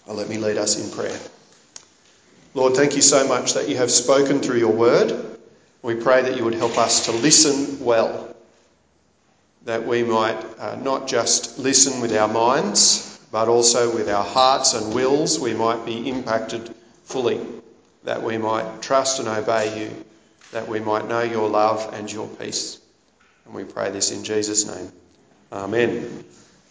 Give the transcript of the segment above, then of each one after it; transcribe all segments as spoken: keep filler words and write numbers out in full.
Well, let me lead us in prayer. Lord, thank you so much that you have spoken through your word. We pray that you would help us to listen well, that we might uh, not just listen with our minds, but also with our hearts and wills. We might be impacted fully, that we might trust and obey you, that we might know your love and your peace. And we pray this in Jesus' name. Amen.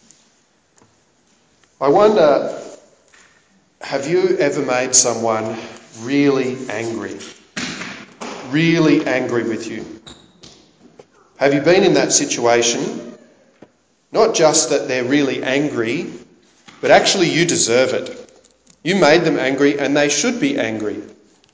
I wonder, have you ever made someone really angry? Really angry with you? Have you been in that situation? Not just that they're really angry, but actually you deserve it. You made them angry and they should be angry.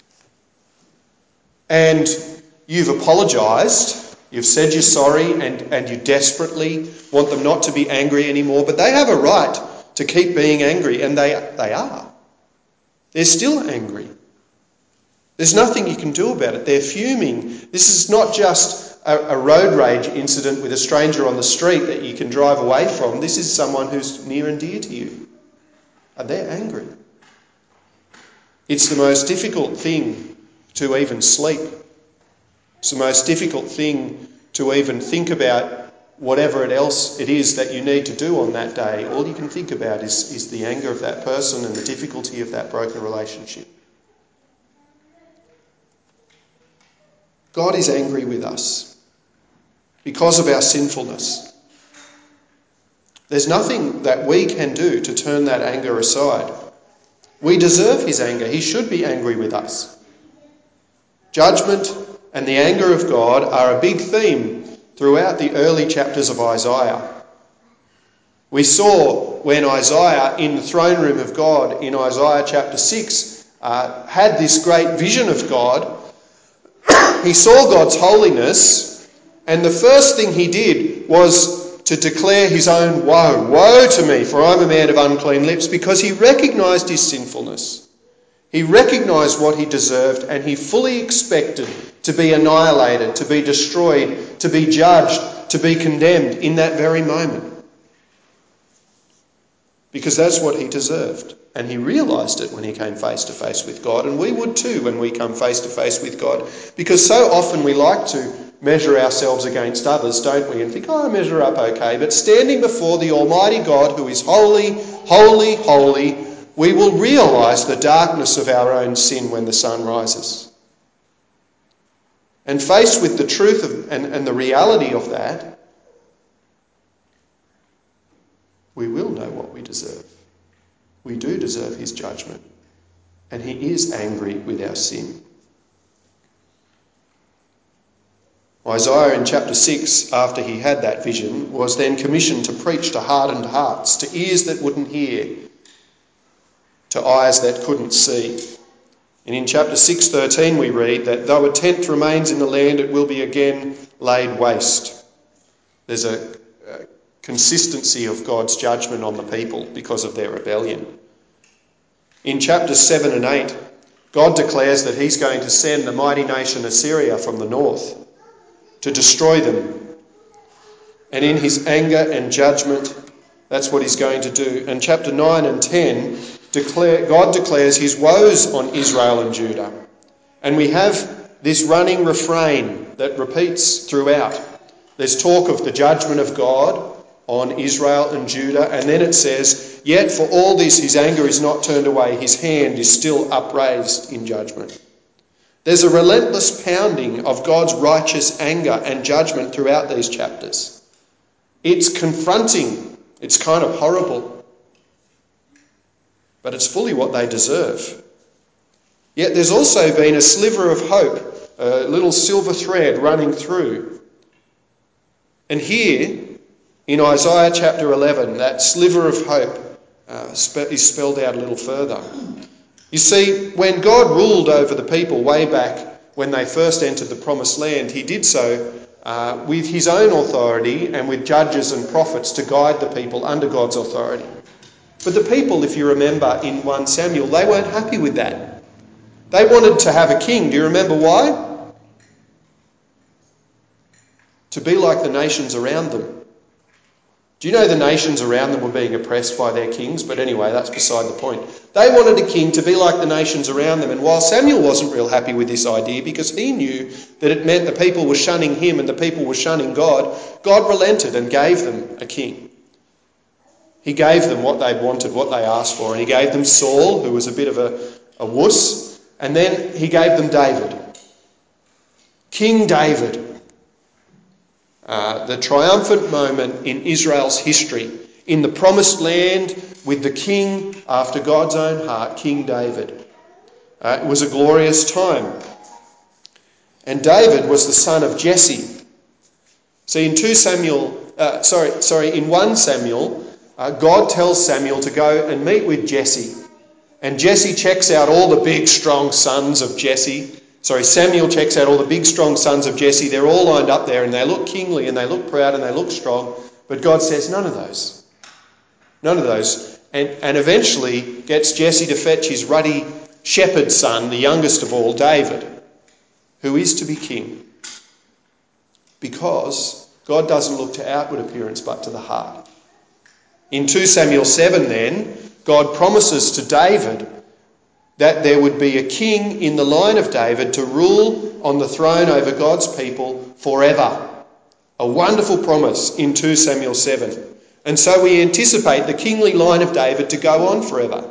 And you've apologised, you've said you're sorry and, and you desperately want them not to be angry anymore, but they have a right to keep being angry, and they, they are. They're still angry. There's nothing you can do about it. They're fuming. This is not just a, a road rage incident with a stranger on the street that you can drive away from. This is someone who's near and dear to you. And they're angry. It's the most difficult thing to even sleep. It's the most difficult thing to even think about whatever it else it is that you need to do on that day. All you can think about is, is the anger of that person and the difficulty of that broken relationship. God is angry with us because of our sinfulness. There's nothing that we can do to turn that anger aside. We deserve his anger. He should be angry with us. Judgment and the anger of God are a big theme throughout the early chapters of Isaiah. We saw when Isaiah, in the throne room of God, in Isaiah chapter six, uh, had this great vision of God. He saw God's holiness, and the first thing he did was to declare his own woe. Woe to me, for I'm a man of unclean lips, because he recognised his sinfulness. He recognised what he deserved, and he fully expected to be annihilated, to be destroyed, to be judged, to be condemned in that very moment. Because that's what he deserved. And he realised it when he came face to face with God. And we would too when we come face to face with God. Because so often we like to measure ourselves against others, don't we? And think, oh, I measure up okay. But standing before the Almighty God, who is holy, holy, holy, we will realise the darkness of our own sin when the sun rises. And faced with the truth of, and, and the reality of that, we will know what we deserve. We do deserve his judgment. And he is angry with our sin. Isaiah in chapter six, after he had that vision, was then commissioned to preach to hardened hearts, to ears that wouldn't hear, to eyes that couldn't see. And in chapter six thirteen we read that though a tent remains in the land, it will be again laid waste. There's a, a consistency of God's judgment on the people because of their rebellion. In chapters seven and eight, God declares that he's going to send the mighty nation Assyria from the north to destroy them. And in his anger and judgment, that's what he's going to do. And chapter nine and ten, declare, God declares his woes on Israel and Judah. And we have this running refrain that repeats throughout. There's talk of the judgment of God on Israel and Judah, and then it says, yet for all this his anger is not turned away, his hand is still upraised in judgment. There's a relentless pounding of God's righteous anger and judgment throughout these chapters. It's confronting, it's kind of horrible, but it's fully what they deserve. Yet there's also been a sliver of hope, a little silver thread running through. And here, in Isaiah chapter eleven, that sliver of hope uh, is spelled out a little further. You see, when God ruled over the people way back when they first entered the promised land, he did so uh, with his own authority and with judges and prophets to guide the people under God's authority. But the people, if you remember in First Samuel, they weren't happy with that. They wanted to have a king. Do you remember why? To be like the nations around them. Do you know the nations around them were being oppressed by their kings? But anyway, that's beside the point. They wanted a king to be like the nations around them. And while Samuel wasn't real happy with this idea because he knew that it meant the people were shunning him and the people were shunning God, God relented and gave them a king. He gave them what they wanted, what they asked for. And he gave them Saul, who was a bit of a, a wuss. And then he gave them David. King David. Uh, the triumphant moment in Israel's history, in the promised land with the king after God's own heart, King David. Uh, it was a glorious time. And David was the son of Jesse. See, in two Samuel, uh, sorry, sorry, in First Samuel, uh, God tells Samuel to go and meet with Jesse. And Jesse checks out all the big, strong sons of Jesse. Sorry, Samuel checks out all the big, strong sons of Jesse. They're all lined up there and they look kingly and they look proud and they look strong. But God says, none of those. None of those. And, and eventually gets Jesse to fetch his ruddy shepherd son, the youngest of all, David, who is to be king. Because God doesn't look to outward appearance but to the heart. In Second Samuel seven then, God promises to David that there would be a king in the line of David to rule on the throne over God's people forever. A wonderful promise in Second Samuel seven. And so we anticipate the kingly line of David to go on forever.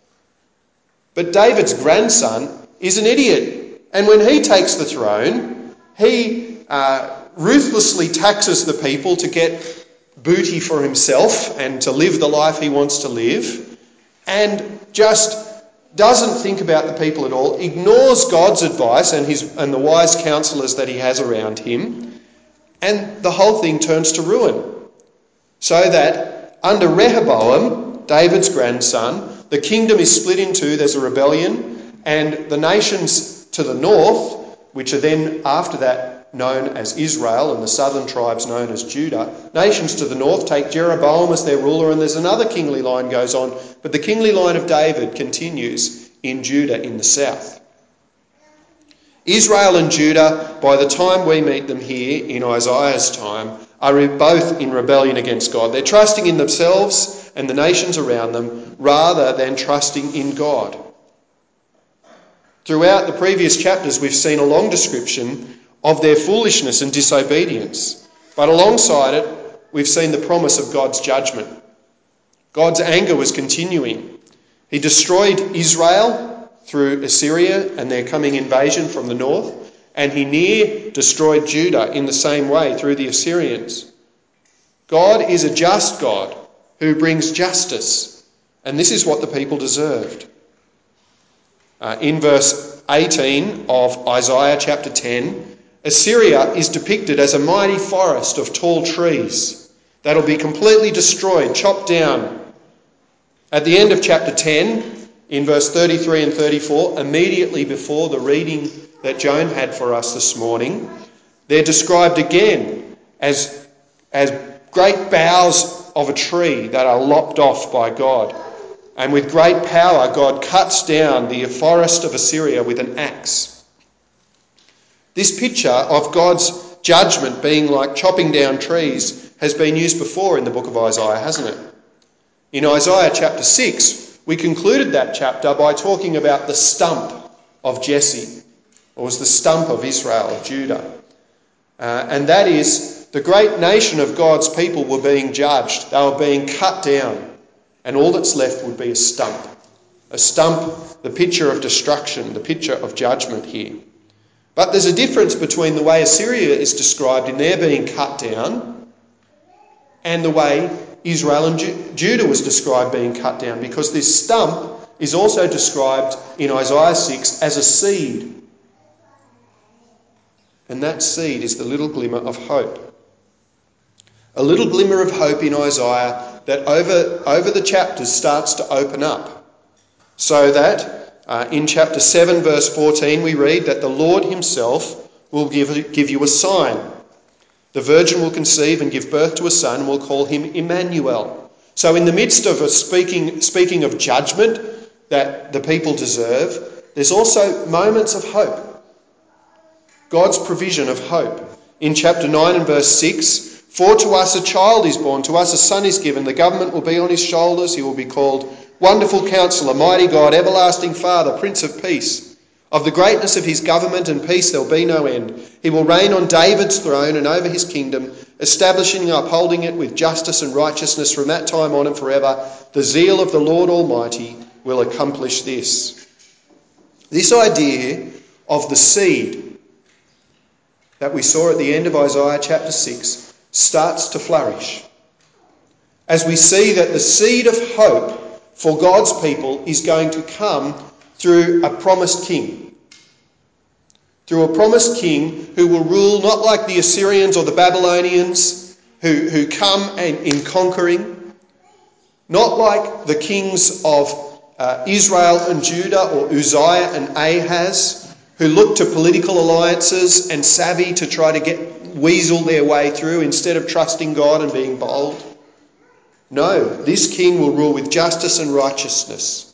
But David's grandson is an idiot. And when he takes the throne, he uh, ruthlessly taxes the people to get booty for himself and to live the life he wants to live, and just doesn't think about the people at all, ignores God's advice and his and the wise counsellors that he has around him, and the whole thing turns to ruin. So that under Rehoboam, David's grandson, the kingdom is split in two, there's a rebellion, and the nations to the north, which are then after that known as Israel and the southern tribes known as Judah, nations to the north take Jeroboam as their ruler, and there's another kingly line goes on, but the kingly line of David continues in Judah in the south. Israel and Judah, by the time we meet them here in Isaiah's time, are both in rebellion against God. They're trusting in themselves and the nations around them rather than trusting in God. Throughout the previous chapters, we've seen a long description of their foolishness and disobedience. But alongside it, we've seen the promise of God's judgment. God's anger was continuing. He destroyed Israel through Assyria and their coming invasion from the north, and he near destroyed Judah in the same way through the Assyrians. God is a just God who brings justice, and this is what the people deserved. Uh, in verse eighteen of Isaiah chapter ten, Assyria is depicted as a mighty forest of tall trees that'll be completely destroyed, chopped down. At the end of chapter ten, in verse thirty-three and thirty-four, immediately before the reading that Joan had for us this morning, they're described again as, as great boughs of a tree that are lopped off by God. And with great power, God cuts down the forest of Assyria with an axe. This picture of God's judgment being like chopping down trees has been used before in the book of Isaiah, hasn't it? In Isaiah chapter six, we concluded that chapter by talking about the stump of Jesse, or was the stump of Israel, of Judah. Uh, and that is, the great nation of God's people were being judged. They were being cut down, and all that's left would be a stump. A stump, the picture of destruction, the picture of judgment here. But there's a difference between the way Assyria is described in their being cut down and the way Israel and Ju- Judah was described being cut down, because this stump is also described in Isaiah six as a seed. And that seed is the little glimmer of hope. A little glimmer of hope in Isaiah that over, over the chapters starts to open up, so that Uh, in chapter seven, verse fourteen, we read that the Lord himself will give, give you a sign. The virgin will conceive and give birth to a son, and will call him Emmanuel. So in the midst of a speaking, speaking of judgment that the people deserve, there's also moments of hope. God's provision of hope. In chapter nine and verse six, For to us a child is born, to us a son is given, the government will be on his shoulders, he will be called Wonderful Counselor, Mighty God, Everlasting Father, Prince of Peace. Of the greatness of his government and peace there will be no end. He will reign on David's throne and over his kingdom, establishing and upholding it with justice and righteousness from that time on and forever. The zeal of the Lord Almighty will accomplish this. This idea of the seed that we saw at the end of Isaiah chapter six starts to flourish as we see that the seed of hope for God's people is going to come through a promised king. Through a promised king who will rule not like the Assyrians or the Babylonians who, who come and, in conquering, not like the kings of uh, Israel and Judah or Uzziah and Ahaz who looked to political alliances and savvy to try to get weasel their way through instead of trusting God and being bold. No, this king will rule with justice and righteousness.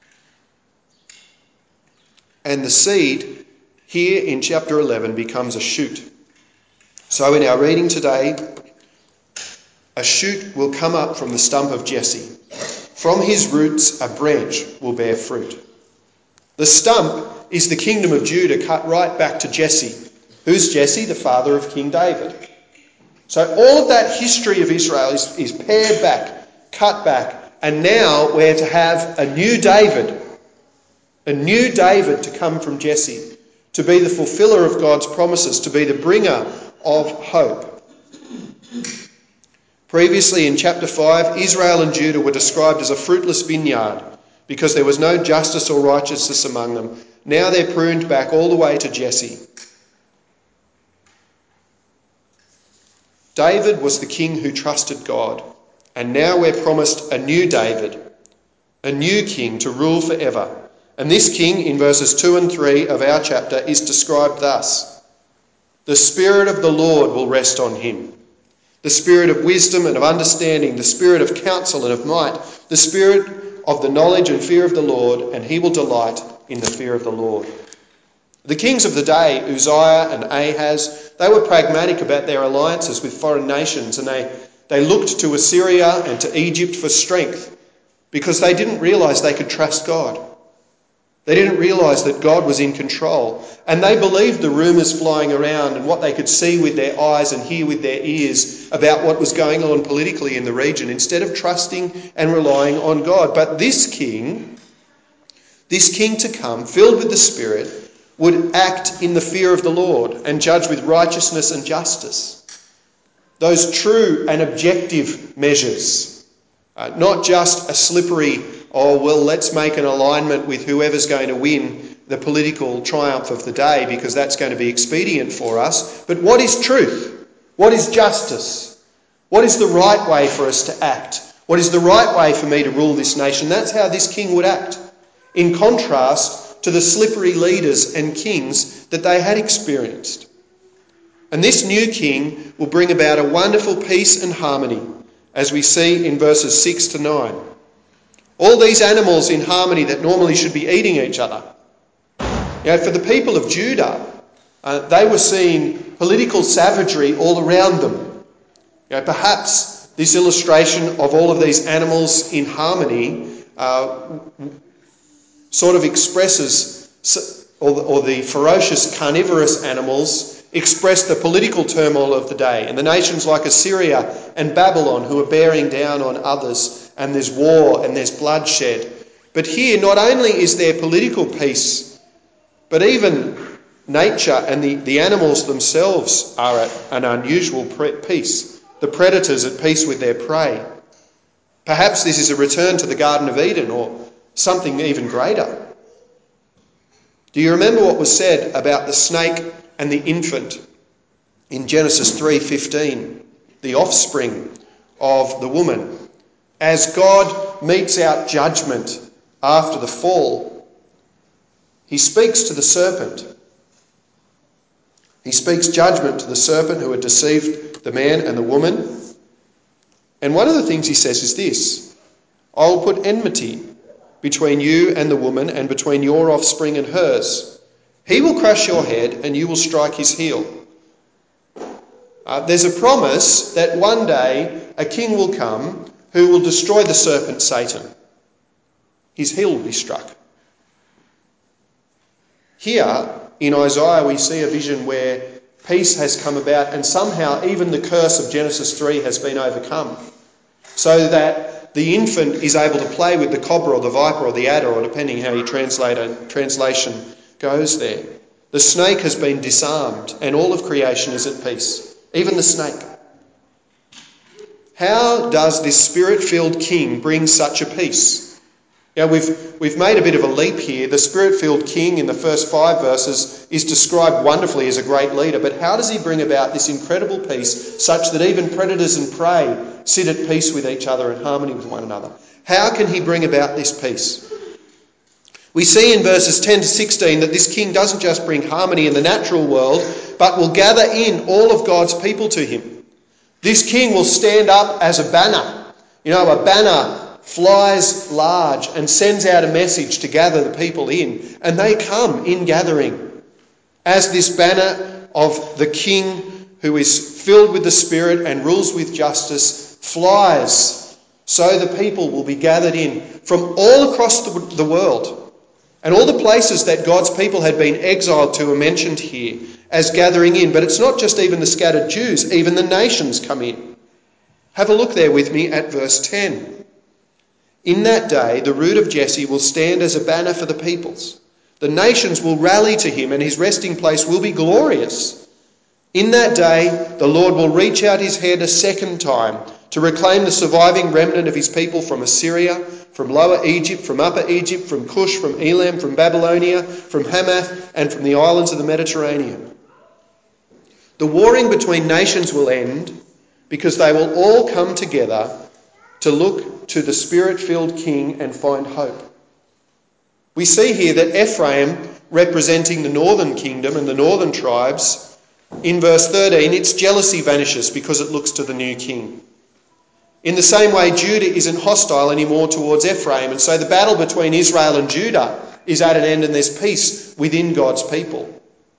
And the seed here in chapter eleven becomes a shoot. So in our reading today, a shoot will come up from the stump of Jesse. From his roots a branch will bear fruit. The stump is the kingdom of Judah cut right back to Jesse. Who's Jesse? The father of King David. So all of that history of Israel is, is pared back, cut back, and now we're to have a new David, a new David to come from Jesse, to be the fulfiller of God's promises, to be the bringer of hope. Previously in chapter five, Israel and Judah were described as a fruitless vineyard because there was no justice or righteousness among them. Now they're pruned back all the way to Jesse. David was the king who trusted God, and now we're promised a new David, a new king to rule forever. And this king, in verses two and three of our chapter, is described thus: the Spirit of the Lord will rest on him, the Spirit of wisdom and of understanding, the Spirit of counsel and of might, the Spirit of the knowledge and fear of the Lord, and he will delight in the fear of the Lord. The kings of the day, Uzziah and Ahaz, they were pragmatic about their alliances with foreign nations, and they, they looked to Assyria and to Egypt for strength because they didn't realise they could trust God. They didn't realise that God was in control, and they believed the rumours flying around and what they could see with their eyes and hear with their ears about what was going on politically in the region, instead of trusting and relying on God. But this king, this king to come, filled with the Spirit, would act in the fear of the Lord and judge with righteousness and justice. Those true and objective measures, uh, not just a slippery, oh, well, let's make an alignment with whoever's going to win the political triumph of the day because that's going to be expedient for us. But what is truth? What is justice? What is the right way for us to act? What is the right way for me to rule this nation? That's how this king would act, in contrast to the slippery leaders and kings that they had experienced. And this new king will bring about a wonderful peace and harmony, as we see in verses six to nine. All these animals in harmony that normally should be eating each other. You know, for the people of Judah, uh, they were seeing political savagery all around them. You know, perhaps this illustration of all of these animals in harmony uh, sort of expresses, or the, or the ferocious carnivorous animals express the political turmoil of the day, and the nations like Assyria and Babylon who are bearing down on others, and there's war and there's bloodshed. But here not only is there political peace, but even nature and the, the animals themselves are at an unusual pre- peace. The predators at peace with their prey. Perhaps this is a return to the Garden of Eden, or something even greater. Do you remember what was said about the snake and the infant in Genesis three fifteen, the offspring of the woman? As God metes out judgment after the fall, he speaks to the serpent. He speaks judgment to the serpent who had deceived the man and the woman. And one of the things he says is this: I will put enmity between you and the woman, and between your offspring and hers. He will crush your head, and you will strike his heel. Uh, there's a promise that one day a king will come who will destroy the serpent Satan. His heel will be struck. Here in Isaiah we see a vision where peace has come about and somehow even the curse of Genesis three has been overcome, so that the infant is able to play with the cobra or the viper or the adder, or depending how your translator, translation goes there. The snake has been disarmed and all of creation is at peace, even the snake. How does this spirit-filled king bring such a peace? Now, we've, we've made a bit of a leap here. The spirit-filled king in the first five verses is described wonderfully as a great leader, but how does he bring about this incredible peace such that even predators and prey sit at peace with each other in harmony with one another? How can he bring about this peace? We see in verses ten to sixteen that this king doesn't just bring harmony in the natural world, but will gather in all of God's people to him. This king will stand up as a banner. You know, a banner flies large and sends out a message to gather the people in, and they come in gathering as this banner of the king who is filled with the Spirit and rules with justice flies, so the people will be gathered in from all across the, the world. And all the places that God's people had been exiled to are mentioned here as gathering in. But it's not just even the scattered Jews, even the nations come in. Have a look there with me at verse ten. In that day, the root of Jesse will stand as a banner for the peoples. The nations will rally to him, and his resting place will be glorious. In that day, the Lord will reach out his hand a second time to reclaim the surviving remnant of his people from Assyria, from Lower Egypt, from Upper Egypt, from Cush, from Elam, from Babylonia, from Hamath, and from the islands of the Mediterranean. The warring between nations will end because they will all come together to look to the Spirit-filled King and find hope. We see here that Ephraim, representing the northern kingdom and the northern tribes, in verse thirteen, its jealousy vanishes because it looks to the new king. In the same way, Judah isn't hostile anymore towards Ephraim, and so the battle between Israel and Judah is at an end and there's peace within God's people.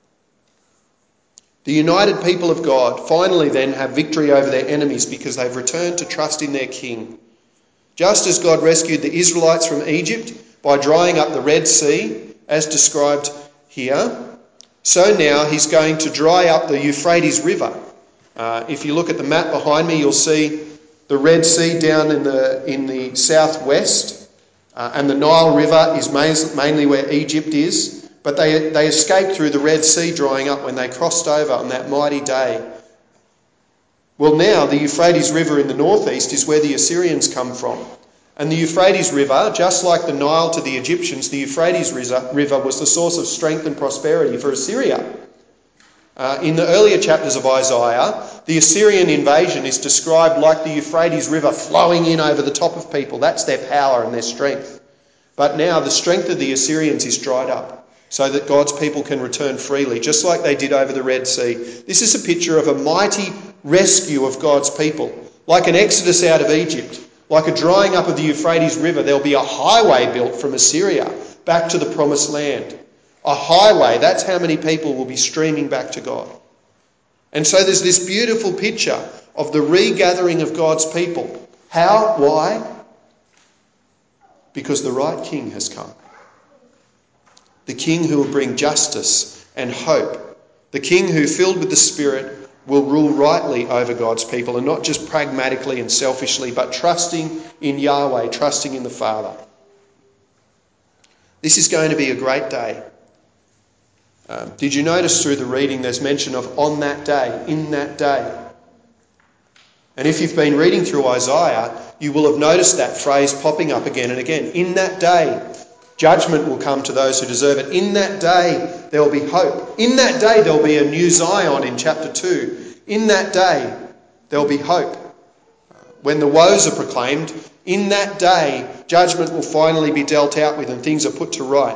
The united people of God finally then have victory over their enemies because they've returned to trust in their king. Just as God rescued the Israelites from Egypt by drying up the Red Sea, as described here, so now he's going to dry up the Euphrates River. Uh, if you look at the map behind me, you'll see the Red Sea down in the in the southwest, uh, and the Nile River is main, mainly where Egypt is. But they, they escaped through the Red Sea drying up when they crossed over on that mighty day. Well, now the Euphrates River in the northeast is where the Assyrians come from. And the Euphrates River, just like the Nile to the Egyptians, the Euphrates River was the source of strength and prosperity for Assyria. Uh, in the earlier chapters of Isaiah, the Assyrian invasion is described like the Euphrates River flowing in over the top of people. That's their power and their strength. But now the strength of the Assyrians is dried up, so that God's people can return freely, just like they did over the Red Sea. This is a picture of a mighty rescue of God's people. Like an exodus out of Egypt, like a drying up of the Euphrates River, there'll be a highway built from Assyria back to the promised land. A highway, that's how many people will be streaming back to God. And so there's this beautiful picture of the regathering of God's people. How? Why? Because the right king has come. The king who will bring justice and hope. The king who, filled with the Spirit, will rule rightly over God's people, and not just pragmatically and selfishly, but trusting in Yahweh, trusting in the Father. This is going to be a great day. Um, did you notice through the reading there's mention of on that day, in that day? And if you've been reading through Isaiah, you will have noticed that phrase popping up again and again. In that day. Judgment will come to those who deserve it. In that day, there will be hope. In that day, there will be a new Zion in chapter two. In that day, there will be hope. When the woes are proclaimed, in that day, judgment will finally be dealt out with and things are put to right.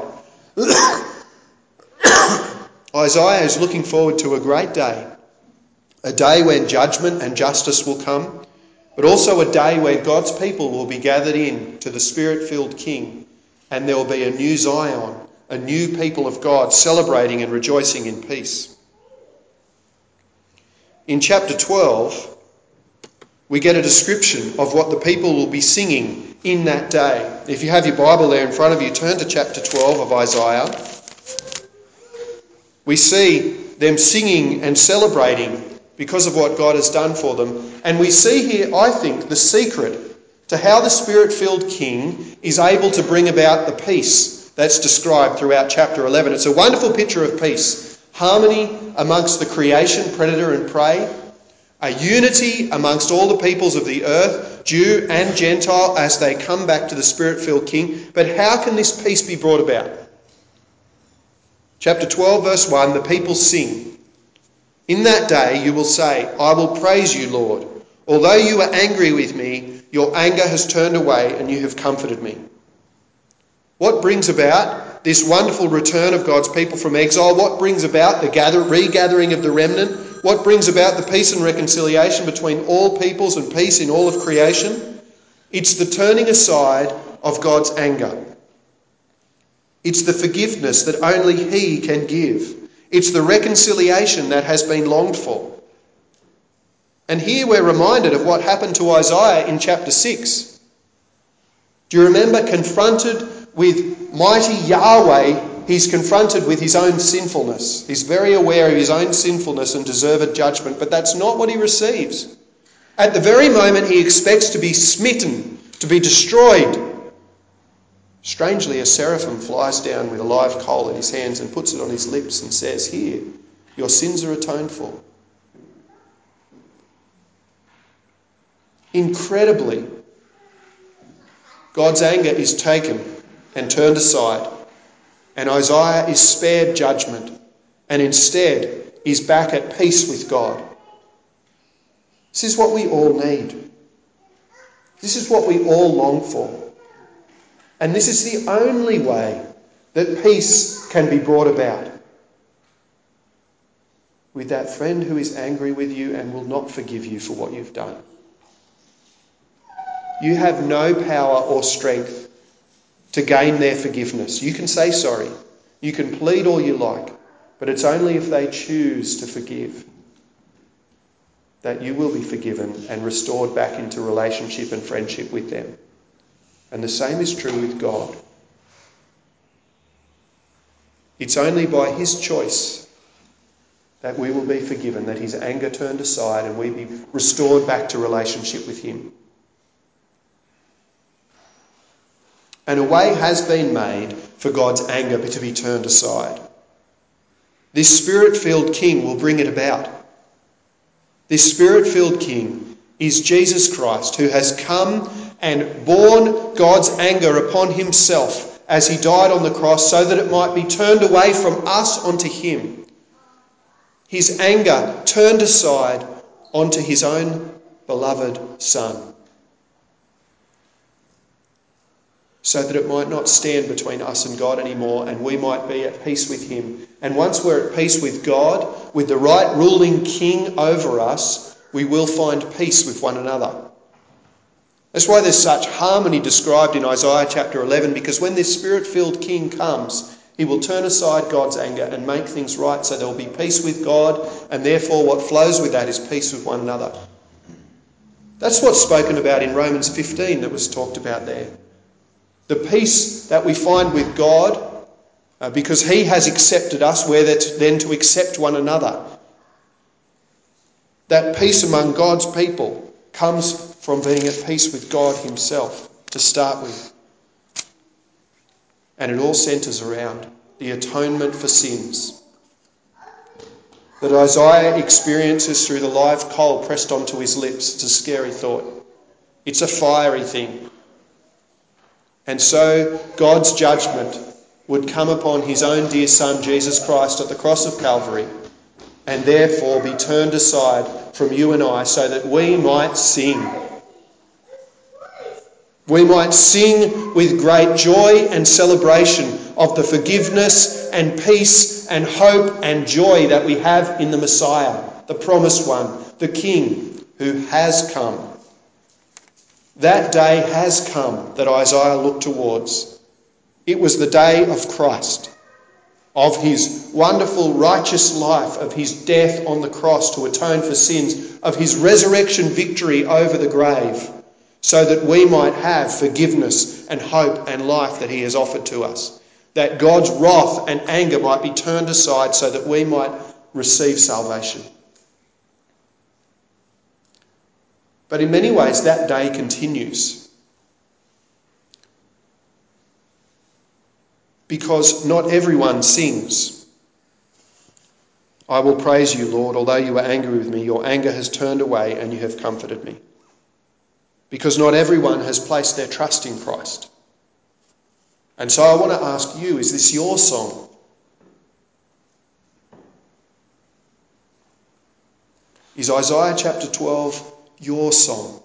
Isaiah is looking forward to a great day. A day when judgment and justice will come, but also a day where God's people will be gathered in to the Spirit-filled King. And there will be a new Zion, a new people of God celebrating and rejoicing in peace. in chapter twelve, we get a description of what the people will be singing in that day. If you have your Bible there in front of you, turn to chapter twelve of Isaiah. We see them singing and celebrating because of what God has done for them. And we see here, I think, the secret to how the Spirit-filled King is able to bring about the peace that's described throughout chapter eleven. It's a wonderful picture of peace. Harmony amongst the creation, predator and prey. A unity amongst all the peoples of the earth, Jew and Gentile, as they come back to the Spirit-filled King. But how can this peace be brought about? Chapter twelve, verse one, the people sing. In that day you will say, I will praise you, Lord. Although you were angry with me, your anger has turned away and you have comforted me. What brings about this wonderful return of God's people from exile? What brings about the gather, regathering of the remnant? What brings about the peace and reconciliation between all peoples and peace in all of creation? It's the turning aside of God's anger. It's the forgiveness that only He can give. It's the reconciliation that has been longed for. And here we're reminded of what happened to Isaiah in chapter six. Do you remember? Confronted with mighty Yahweh, he's confronted with his own sinfulness. He's very aware of his own sinfulness and deserved judgment, but that's not what he receives. At the very moment he expects to be smitten, to be destroyed, strangely a seraphim flies down with a live coal in his hands and puts it on his lips and says, here, your sins are atoned for. Incredibly, God's anger is taken and turned aside, and Isaiah is spared judgment and instead is back at peace with God. This is what we all need. This is what we all long for. And this is the only way that peace can be brought about. With that friend who is angry with you and will not forgive you for what you've done. You have no power or strength to gain their forgiveness. You can say sorry. You can plead all you like. But it's only if they choose to forgive that you will be forgiven and restored back into relationship and friendship with them. And the same is true with God. It's only by His choice that we will be forgiven, that His anger turned aside and we be restored back to relationship with Him. And a way has been made for God's anger to be turned aside. This Spirit-filled King will bring it about. This Spirit-filled King is Jesus Christ, who has come and borne God's anger upon Himself as He died on the cross so that it might be turned away from us onto Him. His anger turned aside onto His own beloved Son, so that it might not stand between us and God anymore and we might be at peace with Him. And once we're at peace with God, with the right ruling King over us, we will find peace with one another. That's why there's such harmony described in Isaiah chapter eleven, because when this Spirit-filled King comes, He will turn aside God's anger and make things right so there will be peace with God, and therefore what flows with that is peace with one another. That's what's spoken about in Romans fifteen that was talked about there. The peace that we find with God, uh, because He has accepted us, we're then to accept one another. That peace among God's people comes from being at peace with God Himself to start with. And it all centres around the atonement for sins that Isaiah experiences through the live coal pressed onto his lips. It's a scary thought. It's a fiery thing. And so God's judgment would come upon His own dear Son, Jesus Christ, at the cross of Calvary, and therefore be turned aside from you and I so that we might sing. We might sing with great joy and celebration of the forgiveness and peace and hope and joy that we have in the Messiah, the promised one, the King who has come. That day has come that Isaiah looked towards. It was the day of Christ. of his wonderful righteous life, of his death on the cross to atone for sins, of his resurrection victory over the grave, so that we might have forgiveness and hope and life that he has offered to us. That God's wrath and anger might be turned aside so that we might receive salvation. But in many ways that day continues. Because not everyone sings. I will praise you, Lord, although you were angry with me, your anger has turned away and you have comforted me. Because not everyone has placed their trust in Christ. And so I want to ask you, is this your song? Is Isaiah chapter twelve your song?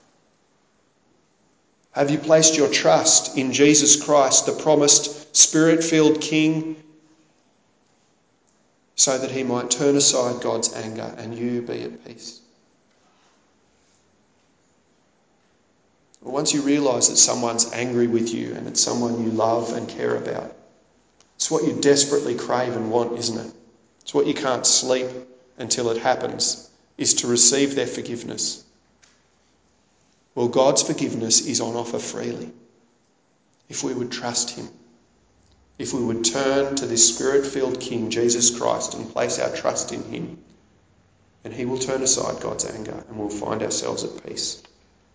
Have you placed your trust in Jesus Christ, the promised Spirit-filled King, so that he might turn aside God's anger and you be at peace? Well, once you realise that someone's angry with you and it's someone you love and care about, it's what you desperately crave and want, isn't it? It's what you can't sleep until it happens, is to receive their forgiveness. Well, God's forgiveness is on offer freely if we would trust him, if we would turn to this Spirit-filled King, Jesus Christ, and place our trust in him, and he will turn aside God's anger and we'll find ourselves at peace.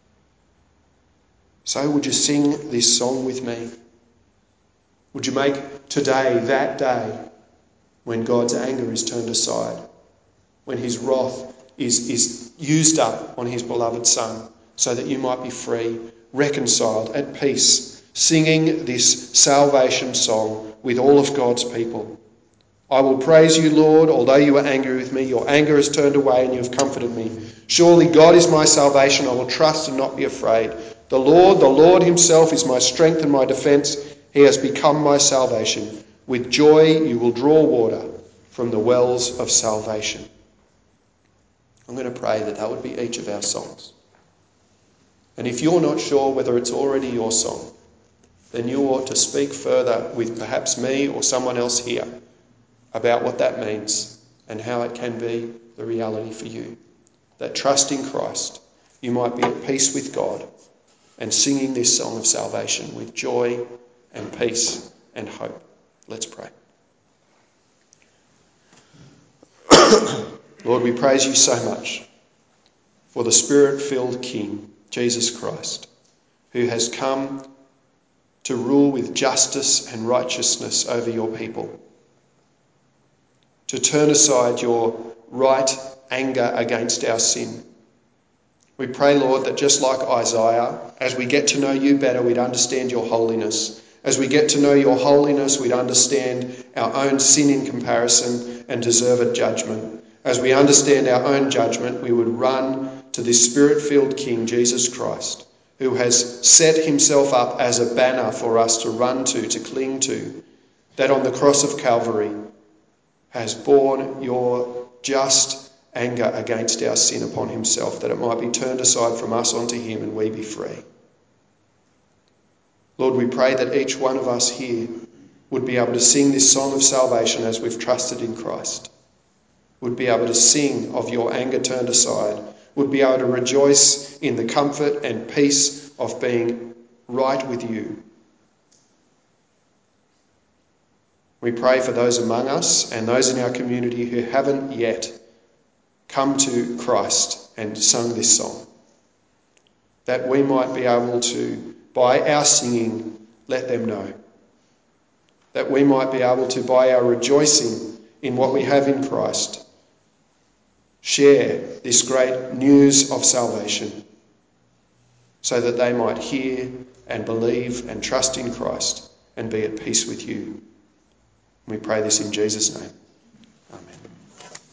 So would you sing this song with me? Would you make today that day when God's anger is turned aside, when his wrath is, is used up on his beloved Son, so that you might be free, reconciled, at peace, singing this salvation song with all of God's people. I will praise you, Lord, although you were angry with me. Your anger has turned away and you have comforted me. Surely God is my salvation. I will trust and not be afraid. The Lord, the Lord himself is my strength and my defence. He has become my salvation. With joy you will draw water from the wells of salvation. I'm going to pray that that would be each of our songs. And if you're not sure whether it's already your song, then you ought to speak further with perhaps me or someone else here about what that means and how it can be the reality for you. That trusting Christ, you might be at peace with God and singing this song of salvation with joy and peace and hope. Let's pray. Lord, we praise you so much for the Spirit-filled King, Jesus Christ, who has come to rule with justice and righteousness over your people, to turn aside your right anger against our sin. We pray, Lord, that just like Isaiah, as we get to know you better, we'd understand your holiness. As we get to know your holiness, we'd understand our own sin in comparison and deserved judgment. As we understand our own judgment, we would run to this Spirit-filled King, Jesus Christ, who has set himself up as a banner for us to run to, to cling to, that on the cross of Calvary has borne your just anger against our sin upon himself, that it might be turned aside from us onto him and we be free. Lord, we pray that each one of us here would be able to sing this song of salvation as we've trusted in Christ, would be able to sing of your anger turned aside, would be able to rejoice in the comfort and peace of being right with you. We pray for those among us and those in our community who haven't yet come to Christ and sung this song, that we might be able to, by our singing, let them know. That we might be able to, by our rejoicing in what we have in Christ, share this great news of salvation, so that they might hear and believe and trust in Christ and be at peace with you. We pray this in Jesus' name. Amen.